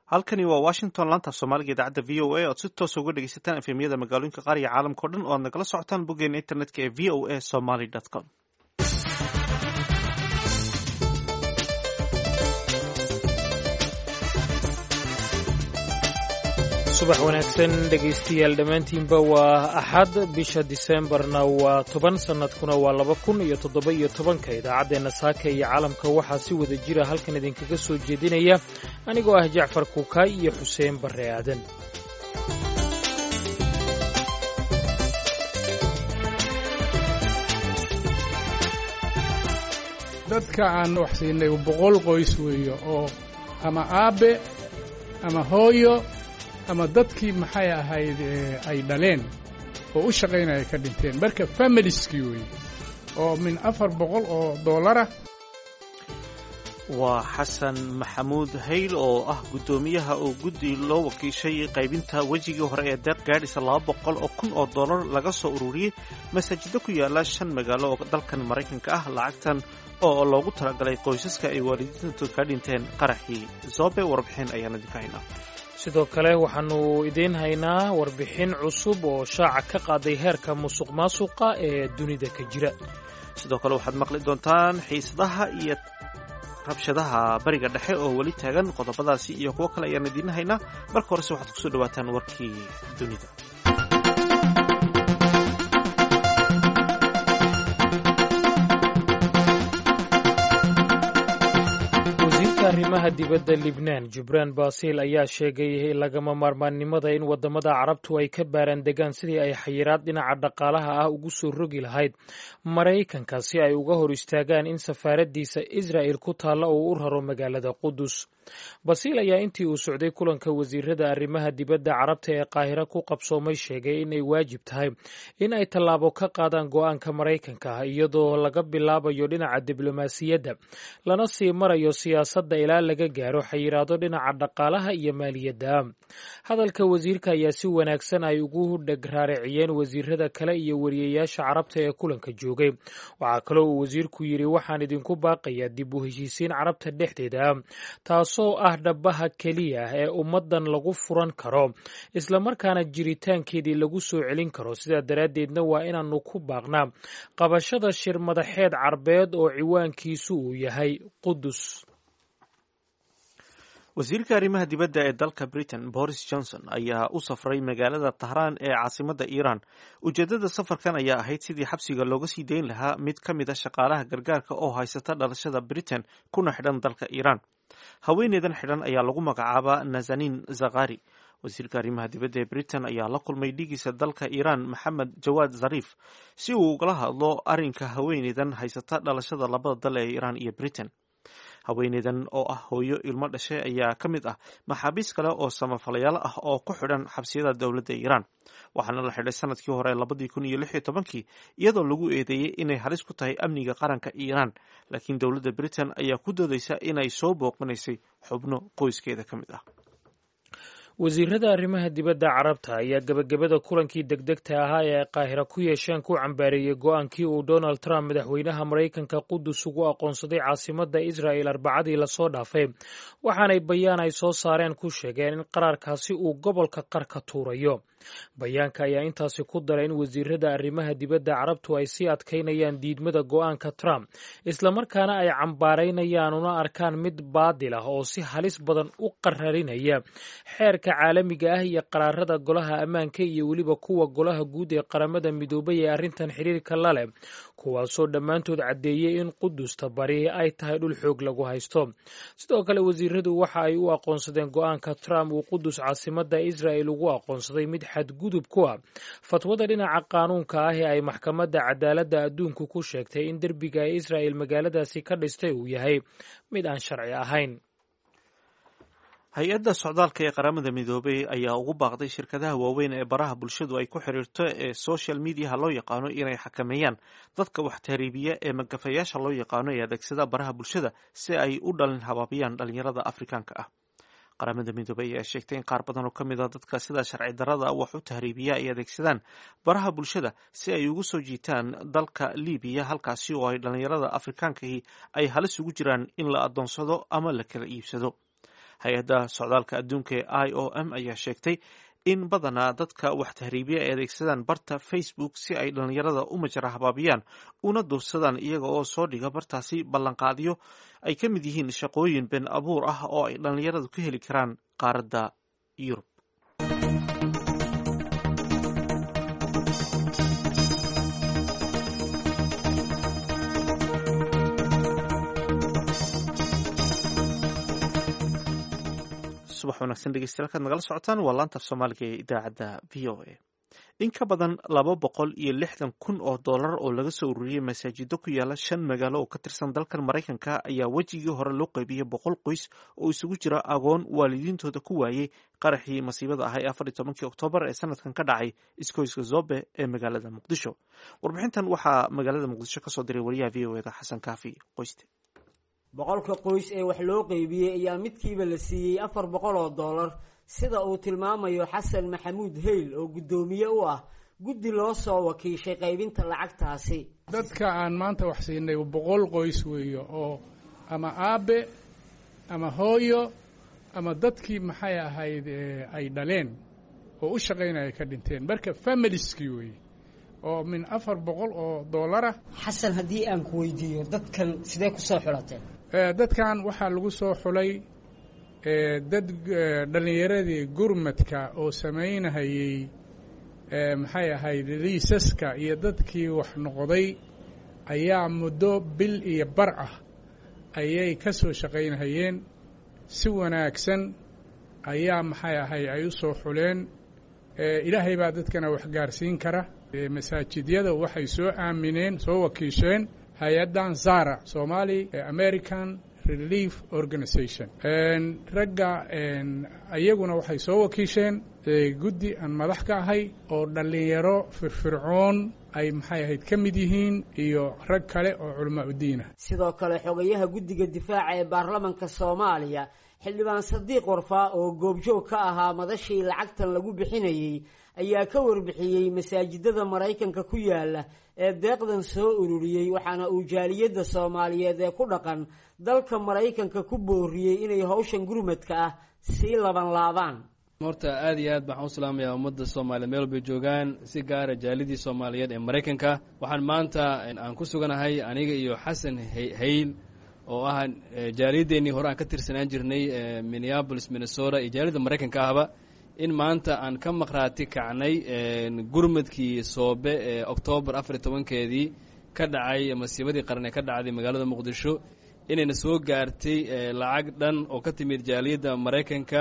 halkani waa washington laanta soomaaliga idaacadda v o a oad si toosa uga dhegeysataan efemyada magaalooyinka qaar iyo caalamka o dhan oo aad nagala socotaan boggeena internetka ee v o a somaly com. subax wanaagsan dhegaystayaal dhammaantiinba waa axad bisha diseembarna waa 10 sannadkuna waa 2017 idaacaddeenna saaka iyo caalamka waxaa si wada jira halkan idinkaga soo jeedinaya anigoo ah jacfar kuukaay iyo xuseen barre aadan. dadka aan wax siinay 100 qoys weeyo oo ama aabe ama hooyo ama dadkii maxay ahayd ay dhaleen oo u shaqaynaya ka dhinteen marka familieskii weeye oo min $400 waa xasan maxamuud hayl oo ah guddoomiyaha oo guddi loo wakiishay qaybinta wejigii hore ee deeq gaadhisa $200,000 laga soo ururiyey masaajido ku yaala 5 magaalo oo dalkan maraykanka ah. lacagtan oo loogu talagalay qoysaska ay waalidiintu ka dhinteen qaraxii Zobe. warbixin ayaan idinka haynaa. sidoo kale waxaannu idiin haynaa warbixin cusub oo shaaca ka qaaday heerka musuqmaasuqa ee dunida ka jira. sidoo kale waxaad maqli doontaan xiisadaha iyo rabshadaha bariga dhexe oo weli taagan. qodobadaasi iyo kuwo kale ayaan idiin haynaa. marka horese waxaad kusoo dhawaataan warkii dunida. arrimaha dibadda Libnaan Jubraan Basil ayaa sheegay lagama maarmaannimada in wadamada carabtu ay ka baaraan degaan sidii ay xayiraad dhinaca dhaqaalaha ah ugu soo rogi lahayd Maraykanka si ay uga hor istaagaan in safaaradiisa Israa'il ku taalla oo u raro magaalada Qudus. Basil ayaa intii uu socday kulanka wasiirada arrimaha dibadda carabta ee Qaahira ku qabsoomay sheegay in ay waajib tahay in ay tallaabo ka qaadaan go'aanka Maraykanka iyadoo laga bilaabayo dhinaca diblomaasiyadda lana sii marayo siyaasadda ilaa laga gaaro xayiraado dhinaca dhaqaalaha iyo maaliyadda. hadalka wasiirka ayaa si wanaagsan ay ugu dhagraariciyeen wasiirada kale iyo wariyeyaasha carabta ee kulanka joogay. waxaa kaloo uu wasiirku yidhi waxaan idinku baaqayaa dib u heshiisiin carabta dhexdeeda taasoo ah dhabaha keliya ee ummaddan lagu furan karo islamarkaana jiritaankeedii lagu soo celin karo. sidaa daraaddeedna waa inaannu ku baaqnaa qabashada shir madaxeed carbeed oo ciwaankiisu uu yahay Qudus. wasiirka arrimaha dibadda ee dalka Britain Boris Johnson ayaa u safray magaalada Tahraan ee caasimadda Iiraan. ujeeddada safarkan ayaa ahayd sidii xabsiga looga sii dayn lahaa mid ka mid a shaqaalaha gargaarka oo haysata dhalashada Britain kuna xidhan dalka Iiraan. haweeneydan xidhan ayaa lagu magacaabaa Nazanin Zaghari. wasiirka arrimaha dibadda ee Britain ayaa la kulmay dhigiisa dalka Iiraan Maxamed Jawaad Zariif si uu ugala hadlo arrinka haweeneydan haysata dhalashada labada dal ee Iiraan iyo Britain. haweeneydan oo ah hooyo ilmo dhashay ayaa ka mid ah maxaabiis kale oo samafalayaal ah oo ku xidhan xabsiyada dowladda Iiraan. waxaana la xidhay sanadkii hore 2016 iyadoo lagu eedeeyey inay halis ku tahay amniga qaranka Iiraan, laakiin dowladda Britain ayaa ku doodaysa inay soo booqanaysay xubno qoyskeeda ka mid ah. wasiirada arrimaha dibadda carabta ayaa gabagabada kulankii degdegta ahaa ee Qaahira ku yeesheen ku cambaareeyey go'aankii uu Donald Trump madaxweynaha Maraykanka Qudus ugu aqoonsaday caasimadda Israa'il Arbacadii la soo dhaafay. waxaanay bayaan ay soo saareen ku sheegeen in qaraarkaasi uu gobolka qarka tuurayo. bayaanka ayaa intaasi ku daray in wasiirada arrimaha dibadda carabtu ay sii adkaynayaan diidmada go'aanka Trump islamarkaana ay cambaaraynayaan una arkaan mid baadil ah oo si halis badan u qararinaya xeerka caalamiga ah iyo qaraarada golaha ammaanka iyo weliba kuwa golaha guud ee qaramada midoobay ee arrintan xiriirka la leh, kuwaasoo dhammaantood caddeeyey in Qudusta bari ay tahay dhul xoog lagu haysto. sidoo kale wasiiradu waxa ay u aqoonsadeen go'aanka Trump uu Qudus caasimadda Israa'il ugu aqoonsaday mid xadgudub ku ah fatwada dhinaca qaanuunka ah ee ay maxkamadda cadaaladda adduunku ku sheegtay in derbiga ee Israa'il magaaladaasi ka dhistay uu yahay mid aan sharci ahayn. hay-adda socdaalka ee qaramada midoobay ayaa ugu baaqday shirkadaha waaweyn ee baraha bulshadu ay ku xiriirto ee social mediaha loo yaqaano inay xakameeyaan dadka wax tahriibiya ee magafayaasha loo yaqaano ee adeegsada baraha bulshada si ay u dhalin habaabiyaan dhalinyarada Afrikaanka ah. qaramada midoobay ayaa sheegtay in qaar badan oo ka mid ah dadka sida sharci darrada wax u tahriibiya ay adeegsadaan baraha bulshada si ay ugu soo jiitaan dalka Liibiya, halkaasi oo ay dhalinyarada Afrikaanka ay halis ugu jiraan in la adoonsado ama la kala iibsado. hay-adda socdaalka adduunka ee IOM ayaa sheegtay in badanaa dadka wax tahriibiya ay adeegsadaan barta Facebook si ay dhallinyarada u majara habaabiyaan una duursadaan iyaga oo soo dhiga bartaasi ballanqaadyo ay ka mid yihiin shaqooyin been abuur ah oo ay dhallinyaradu ka heli karaan qaaradda Yurub. subax wanaagsan dhegeystayaal kaad nagala socotaan waa laanta af soomaaliga ee idaacadda v o a. in ka badan 260,000 oo dollar oo laga soo ururiyey masaajido ku yaala 5 magaalo oo ka tirsan dalkan Maraykanka ayaa wejigii hore loo qaybiyey 100 qoys oo isugu jira agoon waalidiintooda ku waayey qaraxii masiibada ah ee 14 Oktoobar ee sanadkan ka dhacay iskoyska Zobe ee magaalada Muqdisho. Warbixintan waxaa magaalada Muqdisho ka soo diray wariyaha VOA Xasan Kaafi Qoyste. 100 qoys ee wax loo qaybiyey ayaa midkiiba la siiyey $400 sida uu tilmaamayo Xasan Maxamuud Hayl oo gudoomiye u ah guddi loo soo wakiishay qaybinta lacagtaasi. dadka aan maanta wax siinay 100 qoys weeyo oo ama aabe ama hooyo ama dadkii maxay ahayd ay dhaleen oo u shaqeynaya ka dhinteen marka familieskii weey oo min $400 Xasan haddii aan ku weydiiyo dadkan sidee ku soo xulateen? dadkan waxaa lagu soo xulay dad dhalinyaradii gurmadka oo samaynahayay maxay ahayd liisaska iyo dadkii wax noqday ayaa muddo bil iyo bar ah ayay ka soo shaqaynahayeen si wanaagsan ayaa maxay ahayd ay u soo xuleen ilaahay baa dadkana wax gaarsiin kara masaajidyada waxay soo aamineen soo wakiisheen hay-addan Zara Somali American Relief Organization ragga ayaguna waxay soo wakiisheen guddi aan madax ka ahay oo dhalinyaro firfircoon ay maxay ahayd ka mid yihiin iyo rag kale oo culimo diin ah. sidoo kale xogayaha guddiga difaaca ee baarlamaanka Soomaaliya xildhibaan Sadiiq Warfaa oo goobjoog ka ahaa madashii lacagtan lagu bixinayay ayaa ka warbixiyay masaajidada Maraykanka ku yaala ee deeqdan soo ururiyay waxaana uu jaaliyada Soomaaliyeed ee ku dhaqan dalka Maraykanka ku booriyay inay hawshan gurmadka ah si laban horta aad iyo aad baan u salaamayaa ummadda Soomaaliyeed meel bay joogaan si gaar ah jaalidii Soomaaliyeed ee Maraykanka waxaan maanta aan ku suganahay aniga iyo Xasan Hayl oo ah jaalideennii hore aan ka tirsanaan jirnay Minneapolis Minnesota iyo jaalida Maraykanka ahba in maanta aan ka maqraati kacnay gurmadkii Soobe ee Oktoobar 14keedii ka dhacay masiibadii qaran ee ka dhacday magaalada Muqdisho inayna soo gaartay lacag dhan oo ka timid jaaliyada Maraykanka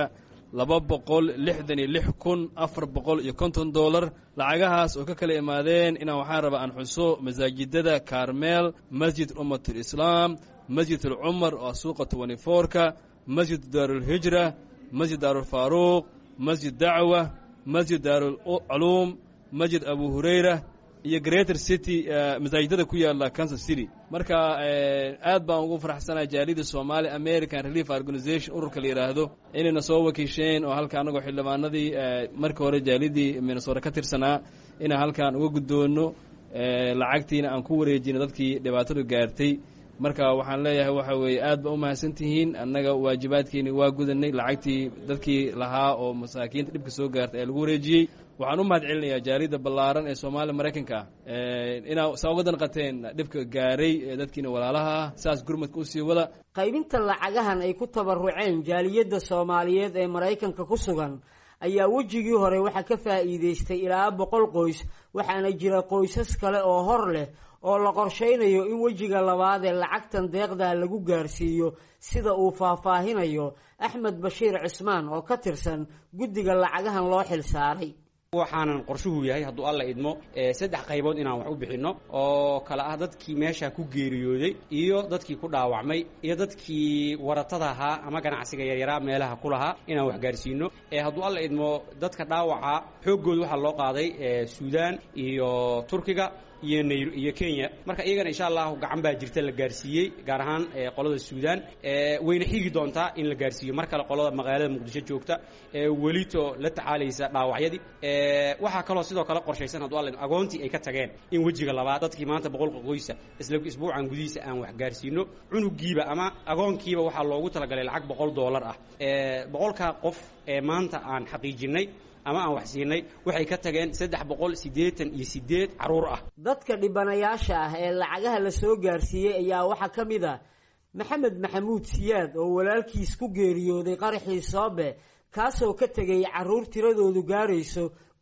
$266,450 lacagahaas oo ka kala imaadeen inaan waxaan rabaa aan xuso masaajidada Carmel Masjid Ummatul Islam Masjid Al-Umar oo suuqa 24ka Masjid Darul Hijra Masjid Darul Faruq Masjid Dacwa Masjid Darul Ulum Masjid Abu Hurayra iyo Greater City masaajidada ku yaala Kansas City marka aad baan ugu faraxsanahay jaalida Somali American Relief Organization ururka la yiraahdo inayna soo wakiisheen oo halka anagu xildhibaanadii markii hore jaalidii Minnesota ka tirsanaa inaan halkaan uga gudoono lacagtiina aan ku wareejino dadkii dhibaatadu gaartay marka waxaan leeyahay waxa weeye aad ba u mahadsantihiin annaga waajibaadkeeni waa gudanay lacagtii dadkii lahaa oo masaakiinta dhibka soo gaartay ee lagu wareejiyey waxaan u mahadcelinayaa jaalida ballaaran ee Soomaaliya Maraykanka inaa soo uga danqateen dhibka gaaray dadkiina walaalaha ah saas gurmadka u sii wada qaybinta lacagahan ay ku tabaruceen jaaliyada Soomaaliyeed ee Maraykanka ku sugan ayaa wajigii hore waxa ka faa'iideystay ilaa 100 qoys waxaana jira qoysas kale oo hor leh oo la qorsheynayo in wajiga labaad ee lacagtan deeqda lagu gaarsiiyo sida uu faahfaahinayo Axmed Bashiir Cismaan oo ka tirsan guddiga lacagahan loo xil saaray waxaanan qorshuhu yahay hadduu alla idmo 3 qaybood inaan wax u bixino oo kala ah dadkii meesha ku geeriyooday iyo dadkii ku dhaawacmay iyo dadkii waratada ahaa ama ganacsiga yaryara meelaha ku lahaa inaan wax gaarsiino hadduu alla idmo dadka dhaawaca xoogooda waxa loo qaaday Suudaan iyo Turkiga iyo Kenya marka iyagana insha Allah gacan baa jirta la gaarsiiyay gaar ahaan qolada Suudaan wayna xigi doontaa in la gaarsiiyo marka qolada magaalada Muqdisho joogta welito la tacaalaysa dhaawacyadii waxa kale sidoo kale qorshaysan hadduu alla agoontii ay ka tageen in wajiga labaad dadkii maanta 100 qoysa isla isbuucan gudihiisa aan wax gaarsiino cunugiiba ama agoonkiiba waxaa loogu talagalay lacag $100 ah. boqolkaa qof ee maanta aan xaqiijinay ama aan wax siinay waxay ka tageen 388 caruur ah. dadka dhibanayaasha ah ee lacagaha la soo gaarsiiyey ayaa waxaa ka mid ah maxamed maxamuud siyaad oo walaalkiis ku geeriyooday qaraxii Soobe kaasoo ka tegay caruur tiradoodu gaarayso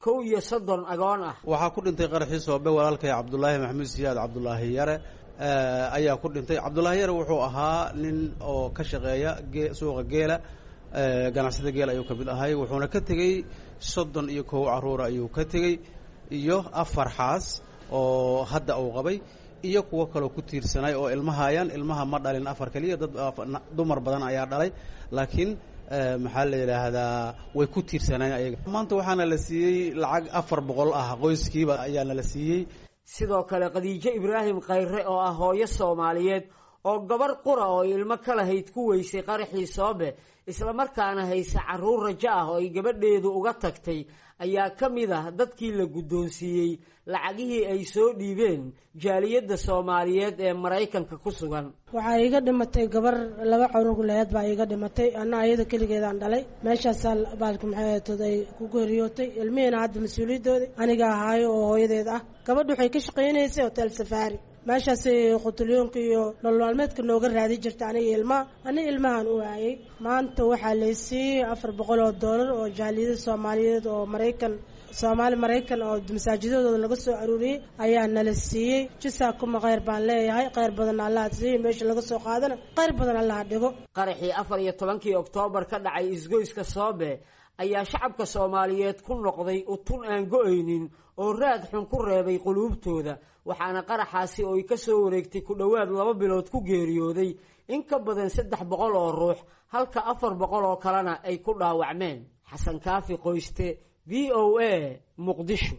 31 agoon ah. waxaa ku dhintay qaraxii Soobe walaalkay Cabdullaahi Maxamuud Siyaad Cabdullaahi Yare ayaa ku dhintay. Cabdullaahi Yare wuxuu ahaa nin oo ka shaqeeya suuqa geela, ganacsada geela ayuu ka mid ahay. wuxuuna ka tegey 31 caruur ayuu ka tegey iyo 4 xaas oo hadda uu qabay iyo kuwa kale ku tiirsanay oo ilmaha ma dhalin 4 kaliya, dad dumar badan ayaa dhalay, laakiin maxaa la yiraahdaa way ku tiirsanayeen ayaga. maanta waxaana la siiyey lacag 400 ah qoyskiiba ayaana la siiyey. sidoo kale Khadiijo Ibraahim Khayre oo ah hooyo Soomaaliyeed oo gabar qura oo ilmo kala hayd ku weysay qaraxii Soobe isla markaana haysa caruur rajo ah oo ay gabadheedu uga tagtay ayaa ka mid ah dadkii la guddoonsiiyey lacagihii ay soo dhiibeen jaaliyadda Soomaaliyeed ee Mareykanka ku sugan. waxaa iga dhimatay gabar 2 caruur leeyahay baa iga dhimatay, ana ayada kaligeedaan dhalay. meeshaas baalku maxay today ku geeriyootay, ilmihiina hadda mas'uuliyadooda aniga ahaayo oo hooyadeed ah. gabadhu waxay ka shaqeynaysay hotel Safari, meeshaas qutulyoonka iyo nolol maalmeedka nooga raadi jirta aniga ilmahan u waayay. maanta waxaa la siiyey $400 oo jaaliyada Soomaaliyeed oo Mareykan oo masaajidadooda laga soo aruuriyay ayaa nala siiyey. jisaakum khayr baan leeyahay, khayr badan Allah siiyey, meesha laga soo qaadana khayr badan Allah dhigo. qaraxii 14 Oktoobar ka dhacay isgoyska Soobe ayaa shacabka Soomaaliyeed ku noqday utun aan go'aynin oo raad xun ku reebay quluubtooda, waxaana qaraxaasi oo ay ka soo wareegtay ku dhawaad 2 bilood ku geeriyooday in ka badan 300 oo ruux, halka 400 oo kalena ay ku dhaawacmeen. Xasan Kaafi Qoyste, VOA, Muqdisho.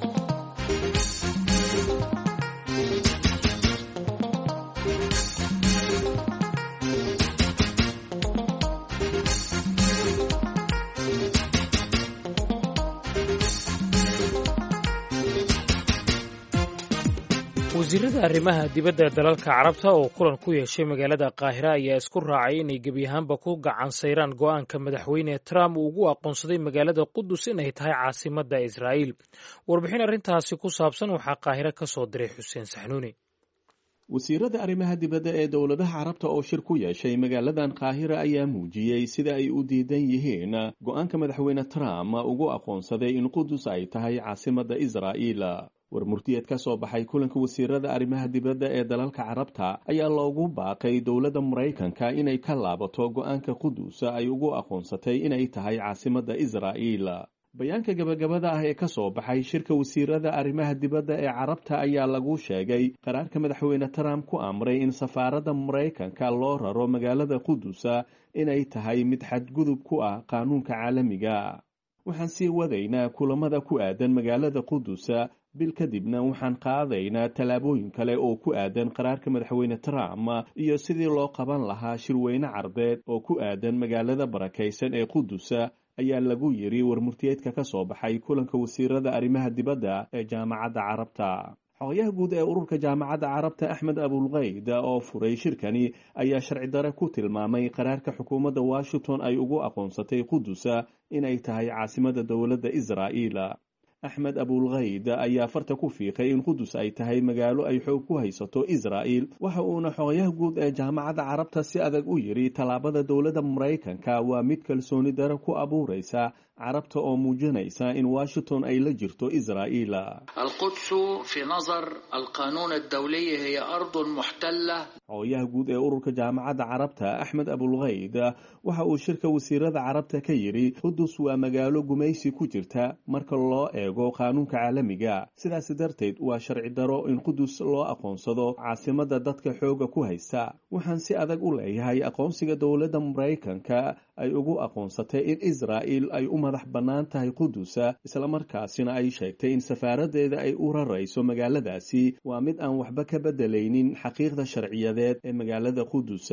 wasiirada arrimaha dibadda ee dalalka carabta oo kulan ku yeeshay magaalada Qaahira ayaa isku raacay inay gebi ahaanba ku gacan sayraan go'aanka madaxweyne Trump uu ugu aqoonsaday magaalada Qudus inay tahay caasimadda Israa'iil. warbixin arrintaasi ku saabsan waxaa Qaahira ka soo diray Xuseen Saxnuuni. wasiirada arrimaha dibadda ee dowladaha carabta oo shir ku yeeshay magaaladan Qaahira ayaa muujiyey sida ay u diidan yihiin go'aanka madaxweyne Trump ugu aqoonsaday in Qudus ay tahay caasimadda Israa'iil. warmurtiyeed ka soo baxay kulanka wasiirada arrimaha dibadda ee dalalka carabta ayaa loogu baaqay dowladda Mareykanka inay ka laabato go'aanka Qudus ay ugu aqoonsatay inay tahay caasimadda Israa'iil. bayaanka gabagabada ah ee ka soo baxay shirka wasiirada arrimaha dibadda ee carabta ayaa lagu sheegay qaraarka madaxweyne Trump ku amray in safaaradda Mareykanka loo raro magaalada Qudus inay tahay mid xadgudub ku ah qaanuunka caalamiga. waxaan sii wadaynaa kulamada ku aadan magaalada Qudus, bil kadibna waxaan qaadaynaa tallaabooyin kale oo ku aadan qaraarka madaxweyne Trump iyo sidii loo qaban lahaa shirweyne carbeed oo ku aadan magaalada barakaysan ee Qudus, ayaa lagu yiri warmurtiyeedka ka soo baxay kulanka wasiirada arrimaha dibadda ee jaamacadda carabta. xogayaha guud ee ururka jaamacadda carabta Axmed Abulqayd oo furay shirkani ayaa sharci dare ku tilmaamay qaraarka xukuumadda Washington ay ugu aqoonsatay Qudus inay tahay caasimadda dowladda Israa'iil. Axmed Abulqayd ayaa farta ku fiiqay in Qudus ay tahay magaalo ay xoog ku haysato Israa'iil. waxa uuna xogayaha guud ee jaamacadda carabta si adag u yiri tallaabada dowladda Mareykanka waa mid kalsooni dare ku abuuraysa carabta oo muujinaysa in Washington ay la jirto Israa'iil. القدس في نظر القانون الدولي هي أرض محتلة. xogayaha guud ee ururka jaamacadda carabta Axmed Abulqayd waxa uu shirka wasiirada carabta ka yiri Qudus waa magaalo gumaysi ku jirta marka loo eego qaanuunka caalamiga, sidaas darteed waa sharci daro in Qudus loo aqoonsado caasimadda dadka xooga ku haysta. waxaan si adag u leeyahay aqoonsiga dowladda Mareykanka ay ugu aqoonsatay in Israa'iil ay u madax bannaan tahay Qudus, isla markaasina ay sheegtay in safaaradeeda ay u rarayso magaaladaasi waa mid aan waxba ka bedelaynin xaqiiqda sharciyadeed ee magaalada Qudus.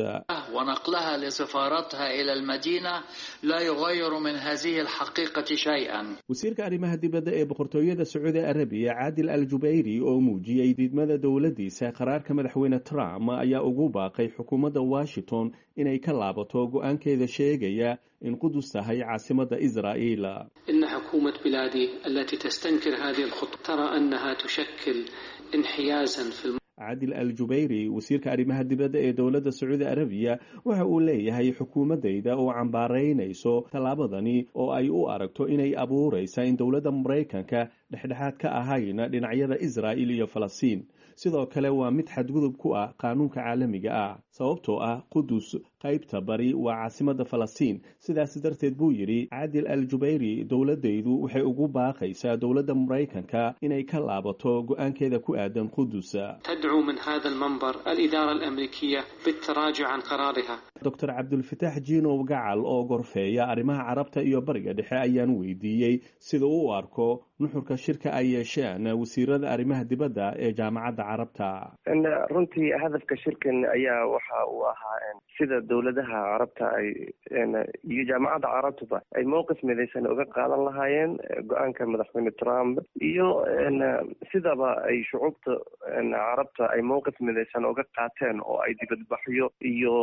ونقلها لسفارتها إلى المدينة لا يغير من هذه الحقيقة شيئا. wasiirka arrimaha dibadda ee boqortooyada Sacuudi Arabiya Caadil Al-Jubayri oo muujiyay diidmada dowladiisa qaraarka madaxweyne Trump ayaa ugu baaqay xukuumadda Washington inay ka laabato go'aankeeda sheegaya in Qudus tahay caasimadda Israa'iil. إن حكومة بلادي التي تستنكر هذه الخطوة ترى أنها تشكل انحيازا في Caadil Al-Jubayri wasiirka arrimaha dibadda ee dowladda Sacuudi Arabiya waxa uu leeyahay xukuumadayda oo cambaaraynayso tallaabadani oo ay u aragto inay abuuraysa in dowladda Mareykanka dhexdhexaad ka ahayn dhinacyada Israa'iil iyo Falastiin. sidoo kale waa mid xadgudub ku ah qaanuunka caalamiga ah sababtoo ah Qudus qaybta bari waa caasimadda Falastiin. sidaas darteed buu yiri Caadil Al-Jubayri dowladaydu waxay ugu baaqaysaa dowladda Mareykanka inay ka laabato go'aankeeda ku aadan Qudus. تدعو من هذا المنبر الإدارة الأمريكية بالتراجع عن قرارها. Dr. Cabdulfataax Jiinow Gacal oo gorfeeya arrimaha Carabta iyo Bariga Dhexe ayaan weydiiyey sida uu u arko nuxurka shirka ay yeesheen wasiirada arrimaha dibadda ee jaamacadda Carabta. runtii hadafka shirkan ayaa waxa uu ahaa sida dowladaha Carabta ay iyo jaamacadda Carabta ay mowqif midaysan uga qaadan lahaayeen go'aanka madaxweyne Trump iyo sidaba ay shucuubta Carabta ay mowqif midaysan uga qaateen oo ay dibadbaxyo iyo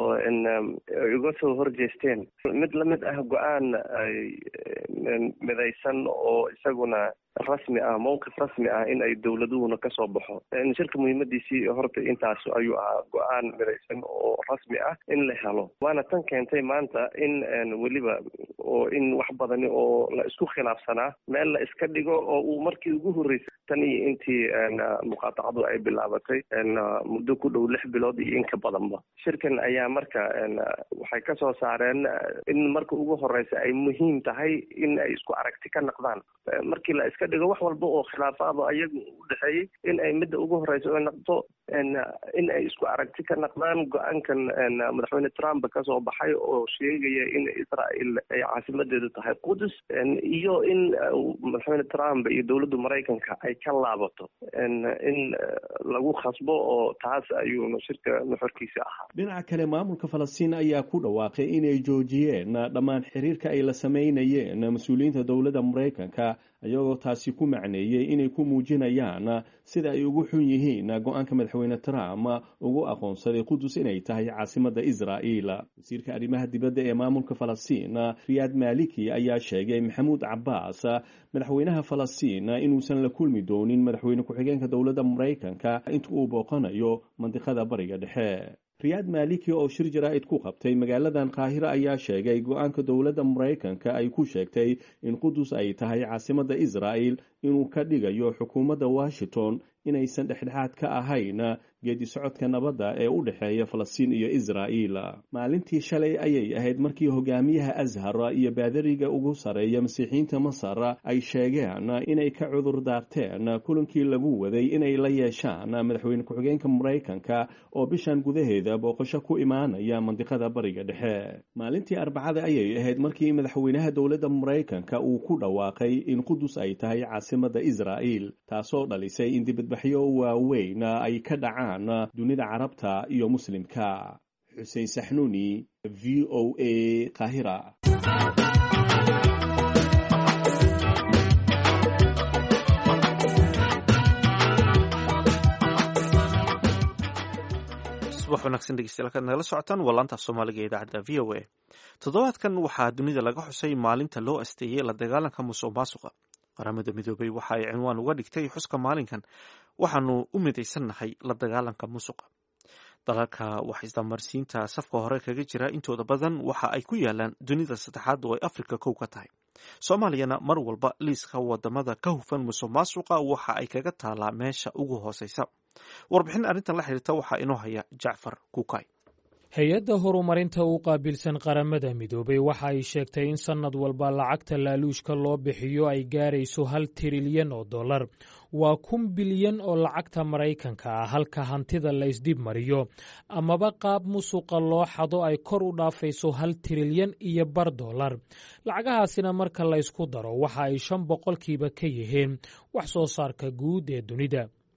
uga soo horjeesteen mid la mid ah go'aan midaysan oo isaguna rasmi ah mowqif rasmi ah in ay dowladuhuna ka soo baxo. shirka muhiimadiisii horta intaas ayuu ahaa go'aan midaysan oo rasmi ah in la helo waana tan keentay maanta in weliba oo in wax badani oo la isku khilaafsanaa meel la iska dhigo oo uu markii ugu horreysay tan iyo intii muqaatacadu ay bilaabatay muddo ku dhow 6 bilood iyo in ka badanba. shirkan ayaa marka waxay ka soo saareen in marka ugu horeysa ay muhiim tahay in ay isku aragti ka noqdaan markii la iska dhigo wax walba oo khilaafaad ayagu u dhaxeeyay in ay midda ugu horeysa oo noqdo in ay isku aragti ka noqdaan go'aankan madaxweyne Trump ka soo baxay oo sheegaya in Israa'iil ay caasimadeedu tahay Qudus iyo in madaxweyne Trump iyo dowladda Mareykanka ay ka laabato in lagu khasbo oo taas ayuu shirka nuxurkiisa ahaa. dhinaca kale maamulka Falastiin ayaa ku dhawaaqay inay joojiyeen dhammaan xiriirka ay la sameynayeen mas'uuliyiinta dowladda Mareykanka ayagoo taasi ku macneeyay inay ku muujinayaan sida ay ugu xun yihiin go'aanka madaxweyne Trump ugu aqoonsaday Qudus inay tahay caasimadda Israa'iil. wasiirka arrimaha dibadda ee maamulka Falastiin Riyad Maliki ayaa sheegay Maxamuud Cabbaas madaxweynaha Falastiin inuusan la kulmi doonin madaxweyne ku-xigeenka dowladda Mareykanka inta uu booqanayo mandiqada Bariga Dhexe. Riyad Maliki oo shir jaraa'id ku qabtay magaaladan Qaahira ayaa sheegay go'aanka dowladda Mareykanka ay ku sheegtay in Qudus ay tahay caasimadda Israa'iil inuu ka dhigayo xukuumadda Washington inaysan dhexdhexaad ka ahayn geedi socodka nabadda ee u dhaxeeya Falastiin iyo Israa'iil. maalintii shalay ayay ahayd markii hogaamiyaha Azhar iyo baadariga ugu sareeya Masiixiyiinta Masar ay sheegeen inay ka cudur daarteen kulankii lagu waday inay la yeeshaan madaxweyne ku-xigeenka Mareykanka oo bishan gudaheeda booqasho ku imaanaya mandiqada Bariga Dhexe. maalintii Arbacada ayay ahayd markii madaxweynaha dowladda Mareykanka uu ku dhawaaqay in Qudus ay tahay caasimadda Israa'iil taasoo dhalisay in dibadbaxyo waaweyn ay ka dhacaan dunida Carabta iyo Muslimka. Xuseen Saxnuuni, VOA, Qaahira. subax wanaagsan dhegeystayaal kaad nagala socotaan waa laanta Soomaaliga ee idaacadda VOA. toddobaadkan waxaa dunida laga xusay maalinta loo asteeyay la dagaalanka musuqmaasuqa. qaramada midoobay waxa ay cinwaan uga dhigtay xuska maalinkan waxaanu u midaysannahay la dagaalanka musuqa. dalalka wax isdamarsiinta safka hore kaga jira intooda badan waxa ay ku yaalaan dunida saddexaad oo ay Afrika kow ka tahay. Soomaaliyana mar walba liiska wadamada ka hufan musuqmaasuqa waxa ay kaga taalaa meesha ugu hooseysa. warbixin arrintan la xiriirta waxaa inoo haya Jacfar Kukay. hay-adda horumarinta u qaabilsan qaramada midoobay waxa ay sheegtay in sannad walba lacagta laaluushka loo bixiyo ay gaarayso $1 trilyan oo dollar. waa 1 bilyan oo lacagta Maraykanka ah halka hantida la isdib mariyo amaba qaab musuqa loo xado ay kor u dhaafayso $1 trilyan iyo bar dollar. lacagahaasina marka la isku daro waxa ay 5% ka yihiin wax soo saarka guud ee dunida.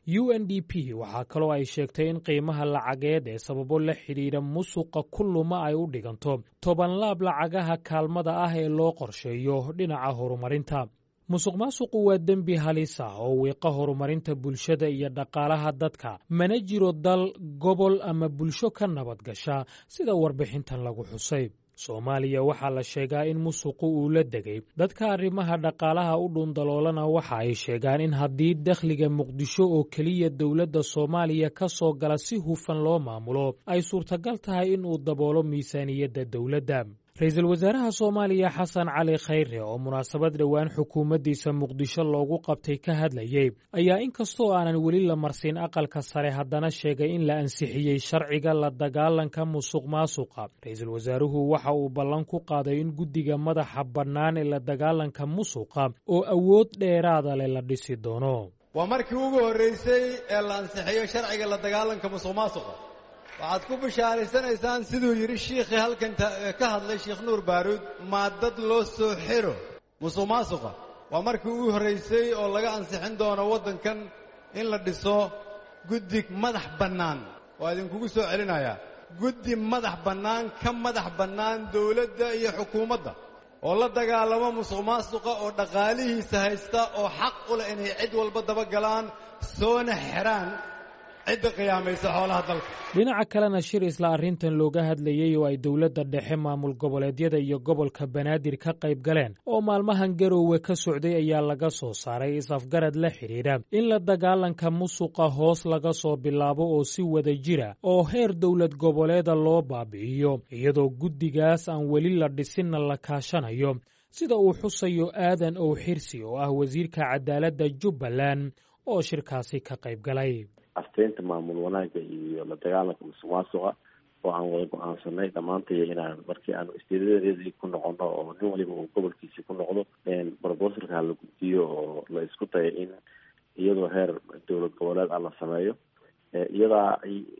UNDP waxaa kaloo ay sheegtay in qiimaha lacageed ee sababo la xidhiidha musuqa ku luma ay u dhiganto 10 laab lacagaha kaalmada ah ee loo qorsheeyo dhinaca horumarinta. musuqmaasuqu waa dembi halis ah oo wiiqa horumarinta bulshada iyo dhaqaalaha dadka, mana jiro dal, gobol ama bulsho ka nabad gasha sida warbixintan lagu xusay. Soomaaliya waxaa la sheegaa in musuqu uu la degay. Dadka arrimaha dhaqaalaha u dhuundaloolana waxa ay sheegaan in haddii dakhliga Muqdisho oo keliya dowladda Soomaaliya ka soo gala si hufan loo maamulo, ay suurtagal tahay in uu daboolo miisaaniyadda dowladda. Ra'iisul Wasaaraha Soomaaliya Xasan Cali Khayre oo munaasabad dhowaan xukuumaddiisa Muqdisho loogu qabtay ka hadlayay ayaa inkastoo aanan weli la marsin aqalka sare haddana sheegay in la ansixiyey sharciga la dagaalanka musuqmaasuqa. Ra'iisul Wasaaruhu waxa uu ballan ku qaaday in guddiga madaxa bannaan ee la dagaalanka musuqa oo awood dheeraada leh la dhisi doono. waa markii ugu horreysay ee la ansixiyo sharciga la dagaalanka musuqmaasuqa. waxaad ku bishaaraysanaysaan siduu yidhi shiikhii halkan ka hadlay Sheekh Nuur Baaruud, maadad loo soo xiro musuqmaasuqa. waa markii ugu horreysay oo laga ansixin doono waddankan in la dhiso guddi madax bannaan. waa idinkugu soo celinayaa guddi madax bannaan, ka madax bannaan dowladda iyo xukuumadda, oo la dagaalamo musuqmaasuqa, oo dhaqaalihiisa haysta, oo xaq u leh inay cid walba daba galaan, soona xiraan cidda qiyaamaysa xoolaha dalka. dhinaca kalena shir isla arrintan looga hadlayay oo ay dowladda dhexe, maamul goboleedyada iyo gobolka Banaadir ka qayb galeen oo maalmahan Garoowe ka socday ayaa laga soo saaray is-afgarad la xidhiidha in la dagaalanka musuqa hoos laga soo bilaabo oo si wada jira oo heer dowlad goboleeda loo baabi'iyo, iyadoo guddigaas aan weli la dhisinna la kaashanayo, sida uu xusayo Aadan Ow Xirsi oo ah wasiirka cadaaladda Jubbaland oo shirkaasi ka qayb galay. asteynta maamul wanaagga iyo la dagaalanka musuqmaasuqa oo aan wada go-aansanay dhammaantay inaan markii aanu istiidadeedii ku noqono oo nin waliba uu gobolkiisii ku noqdo brobosalka la gudbiyo oo la isku dayo in iyadoo heer dowlad goboleed ah la sameeyo. iyadaa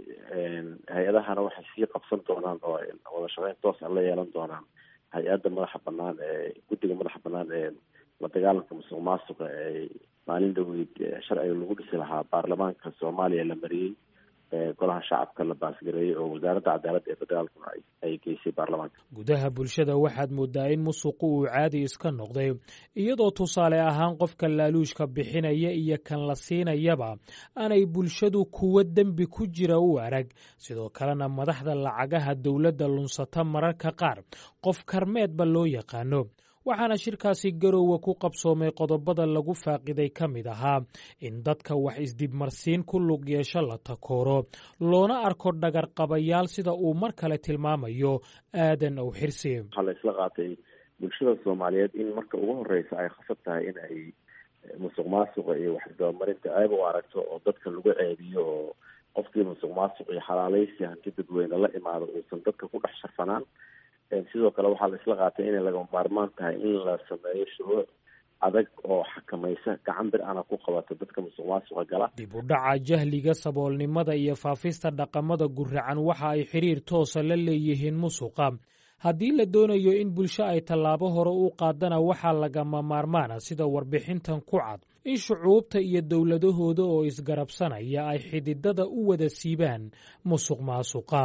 hay-adahana waxay sii qabsan doonaan oo wada shaqeyn toos ah la yeelan doonaan hay-adda madaxa bannaan ee guddiga madaxa bannaan ee la dagaalanka musuqmaasuqa ee maalin dhaweyd sharciga lagu dhisi lahaa baarlamaanka Soomaaliya la mariyey, golaha shacabka la baasgareeyey oo wasaaradda cadaaladda ee federaalkuna ay geysay baarlamaanka. gudaha bulshada waxaad moodaa in musuqu uu caadi iska noqday, iyadoo tusaale ahaan qofka laaluushka bixinaya iyo kan la siinayaba aanay bulshadu kuwa dembi ku jira u arag. sidoo kalena madaxda lacagaha dowladda lunsata mararka qaar qof karmeedba loo yaqaano. waxaana shirkaasi Garoowe ku qabsoomay qodobada lagu faaqiday ka mid ahaa in dadka wax isdibmarsiin ku lug yeesho la takooro, loona arko dhagarqabayaal sida uu mar kale tilmaamayo Aadan Ow Xirsi. waxaa la isla qaatay bulshada Soomaaliyeed in marka ugu horreysa ay khasab tahay in ay musuqmaasuqa iyo wax isdabamarinta ayba u aragto oo dadka lagu ceebiyo, oo qofkii musuqmaasuq iyo xalaalaysi hanti dadweyne la imaado uusan dadka ku dhex sharfanaan. sidoo kale waxaa la isla qaatay inay lagama maarmaan tahay in la sameeyo shuruuc adag oo xakamaysa gacan bir ana ku qabato dadka musuqmaasuqa gala. dib u dhaca jahliga, saboolnimada iyo faafista dhaqamada guracan waxa ay xiriir toosa la leeyihiin musuqa. haddii la doonayo in bulsho ay tallaabo hore u qaadana waxaa lagama maarmaana sida warbixintan ku cad in shucuubta iyo dowladahooda oo isgarabsanaya ay xididada u wada siibaan musuqmaasuqa.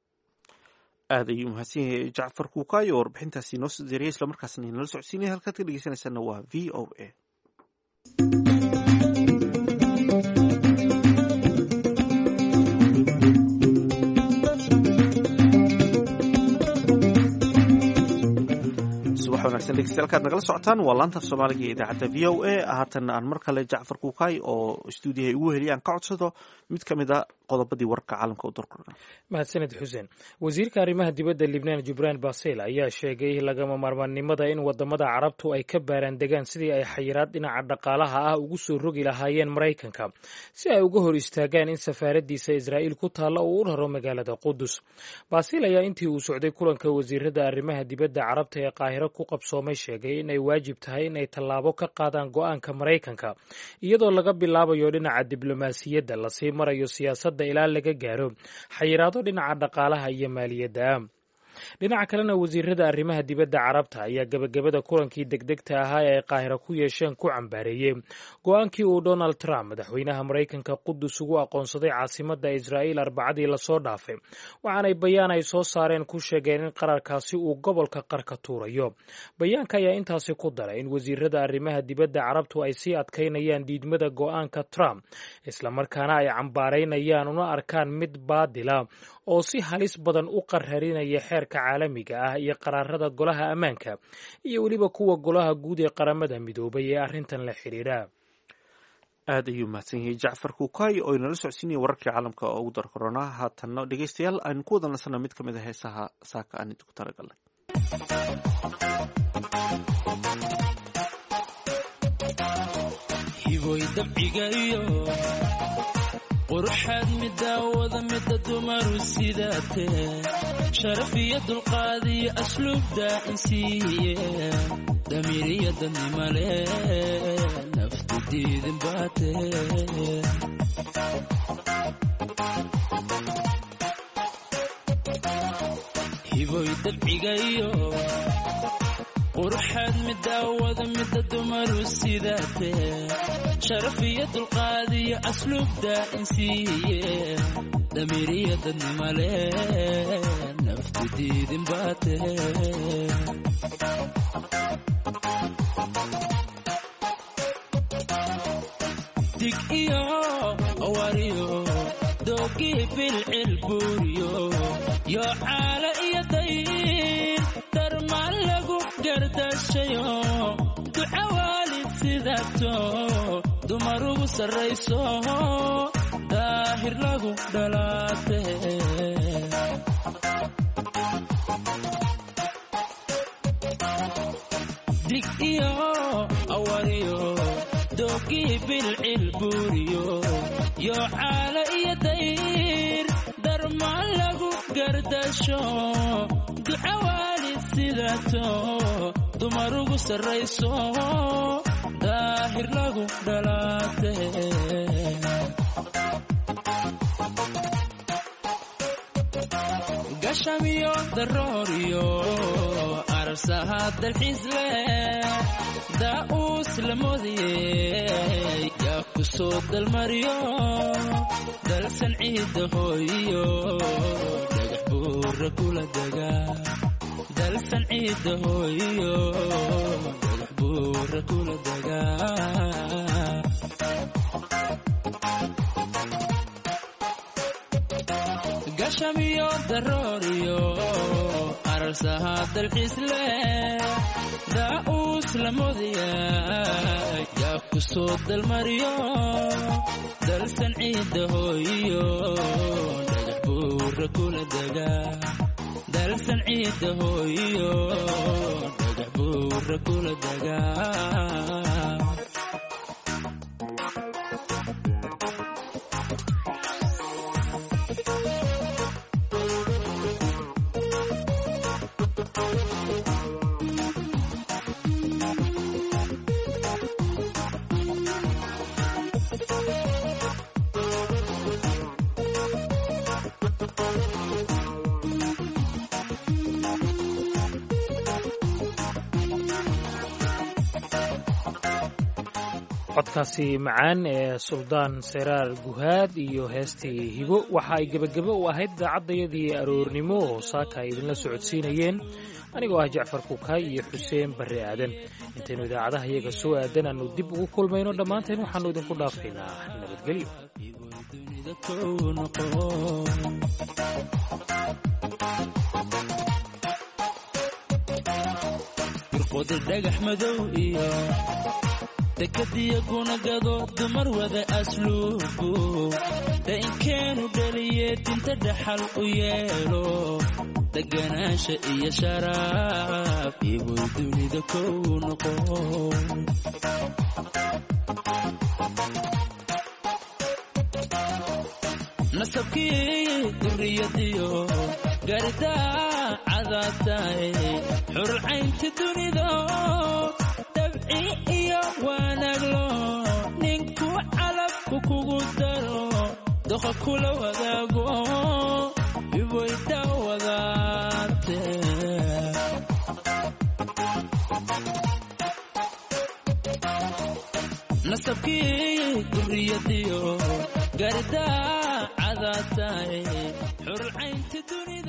aad ayuu mahadsan yahay Jacfar Kuukaayo oo warbixintaasi noo soo diyaariyay isla markaasna inala socodsiinaya. halkaad ka dhegeysanaysaana waa VOA. subax wanaagsan dhegeystayaal, halkaad nagala socotaan waa laanta af Soomaaliga ee idaacadda VOA. haatanna aan mar kale Jacfar Kuukaay oo stuudiyaha ugu heliyaan ka codsado mid ka mid a qodobadii wararka caalamka u durkana. mahadsaned xuseen. wasiirka arrimaha dibadda Libnaan Jubraan Basil ayaa sheegay lagama maarmaannimada in wadamada carabtu ay ka baaraan degaan sidii ay xayiraad dhinaca dhaqaalaha ah ugu soo rogi lahaayeen Maraykanka si ay uga hor istaagaan in safaaradiisa Israa'iil ku taalla uu u raro magaalada Qudus. Basil ayaa intii uu socday kulanka wasiirada arrimaha dibadda carabta ee Qaahiro ku qabsoomay sheegay in ay waajib tahay in ay tallaabo ka qaadaan go'aanka Maraykanka, iyadoo laga bilaabayo dhinaca diblomaasiyadda lasii marayo siyaasadda ilaa laga gaaro xayiraado dhinaca dhaqaalaha iyo maaliyadda. dhinaca kalena wasiirada arrimaha dibadda carabta ayaa gebagabada kulankii degdegta ahaa ee ay qaahira ku yeesheen ku cambaareeyey go-aankii uu Donald Trump madaxweynaha Maraykanka Qudus ugu aqoonsaday caasimadda Israa'iil Arbacadii lasoo dhaafay, waxaanay bayaan ay soo saareen ku sheegeen in qararkaasi uu gobolka qarka tuurayo. Bayaanka ayaa intaasi ku daray in wasiirada arrimaha dibadda carabtu ay sii adkaynayaan diidmada go-aanka Trump, islamarkaana ay cambaaraynayaan una arkaan mid baadila oo si halis badan u qararinaya xeerka caalamiga ah iyo qaraarada golaha ammaanka iyo weliba kuwa golaha guud ee qaramada midoobay ee arrintan la xiriira. aad ayuu mahadsan yahay Jacfar Kuukay oo inala socodsiinaya wararkii caalamka oo ugu dar korona. haatanna dhegeystayaal aynu ku wada nasana mid ka mid ah heesaha saaka aan idinku talagalnay. hiboy dabciga iyo quruxaad midaawada mida dumaru sidaatee sharaf iyo dulqaad iyo asluubda insiiye damiiriya dadnimale naftu diidin baatee hiboy dabciga iyo quruxaad midaawada mida dumaru sidaatee sharaf iyo dulqaad iyo asluubda insiiye damiiriya dadnimale naftu diidin baatee dig iyo awariyo doogii bilcil buuriyo yo caala iyo dayr darmaan lagu gardashayo duca waalid sidaato dumar ugu sarrayso daahir lagu dhalaatee dig iyo awariyo doogii bilcil buuriyo yo caala iyo dayr darmaan lagu gardasho duca waalid sidaato dumar ugu sarrayso daahir lagu dhalaatee gashamiyo darooriyo arsaha dalxiis leh daa'uus la moodiyey yaa ku soo dalmariyo dalsan ciidda hooyiyo dhagax buura kula degaa dalsan ciidda hooyiyo dhagax buura kula degaa gashamiyo darooriyo arsaha dalxiis leh daa'uus la moodiyey yaa ku soo dalmariyo dalsan ciidda hooyiyo dhagax buura kula degaa dalsan ciidda hooyiyo dhagax buura kula degaa codkaasi macaan ee suldaan seraar guhaad iyo heestii hibo waxa ay gebagabo u ahayd idaacadayadii aroornimo oo saaka ay idinla socodsiinayeen anigoo ah Jacfar Kuukay iyo Xuseen Barre Aadan. intaynu idaacadaha iyaga soo aadan aanu dib ugu kulmayno dhammaanteen waxaanu idinku dhaafaynaa nabadgelyo. dhagax madow iyo dekadiya kuna gado dumar wada asluubu dainkeenu dhaliye dinta dhaxal u yeelo deganaansha iyo sharaaf iboy dunida kow noqo nasabkii duriyadiyo gardaa cadaataay xurcaynta dunida dabci iyo wanaaglo ninku calabku kugu daro doqa kula wadaago iboy daawadaate nasabkii duriyadiyo gardaa cadaataay xurcaynta dunida